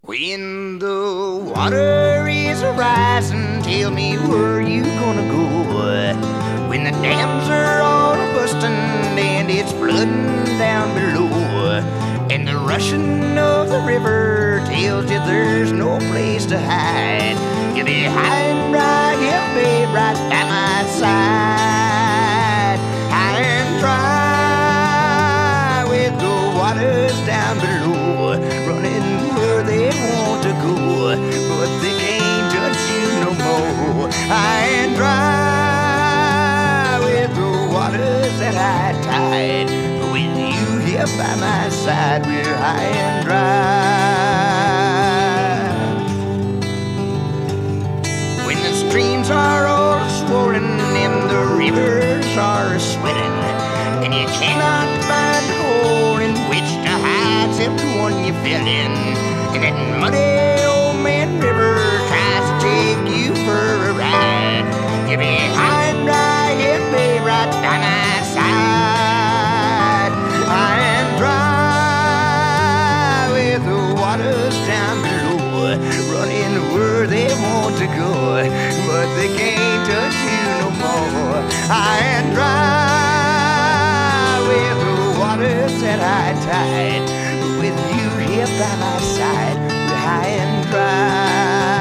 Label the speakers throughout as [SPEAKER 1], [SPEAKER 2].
[SPEAKER 1] When the water is rising, tell me where you gonna go. When the dams are all busting and it's flooding down below, and the rushing of the river tells you there's no place to hide, you'll be high and dry, you'll be right by my side. High and dry with the waters down below, running where they want to go, but they can't touch you no more. High and dry with the waters that I tide, with you here by my side, we're high and dry. When the streams are all swollen and the rivers are sweating, and you cannot find a hole in which to hide except the one you fell in, and that muddy old man river tries to take you for a ride, you be high and dry, you be right by my side. High and dry with the waters down below, running where they want to go, but they can't touch you no more. High and dry with the waters that I tide, with you here by my side, we're high and dry.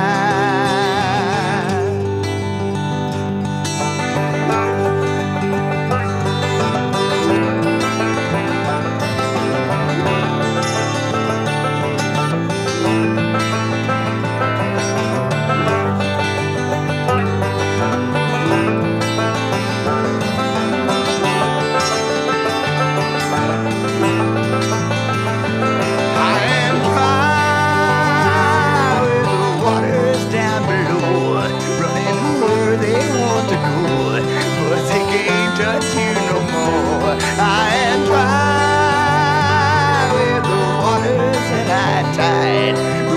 [SPEAKER 1] Touch you no more. High and dry with the waters that I tide,